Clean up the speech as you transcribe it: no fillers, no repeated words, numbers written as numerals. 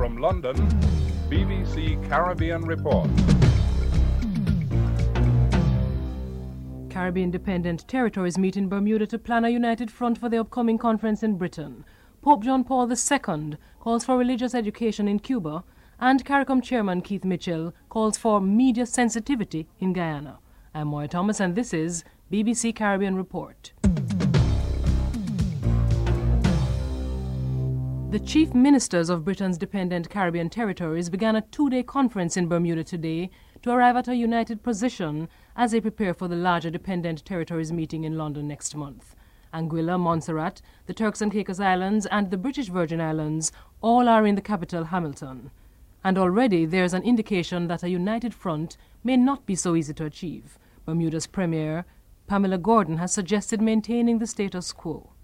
From London, BBC Caribbean Report. Caribbean dependent territories meet in Bermuda to plan a united front for the upcoming conference in Britain. Pope John Paul II calls for religious education in Cuba, and CARICOM chairman Keith Mitchell calls for media sensitivity in Guyana. I'm Moya Thomas, and this is BBC Caribbean Report. The chief ministers of Britain's dependent Caribbean territories began a two-day conference in Bermuda today to arrive at a united position as they prepare for the larger dependent territories meeting in London next month. Anguilla, Montserrat, the Turks and Caicos Islands and the British Virgin Islands all are in the capital, Hamilton. And already there's an indication that a united front may not be so easy to achieve. Bermuda's Premier, Pamela Gordon, has suggested maintaining the status quo.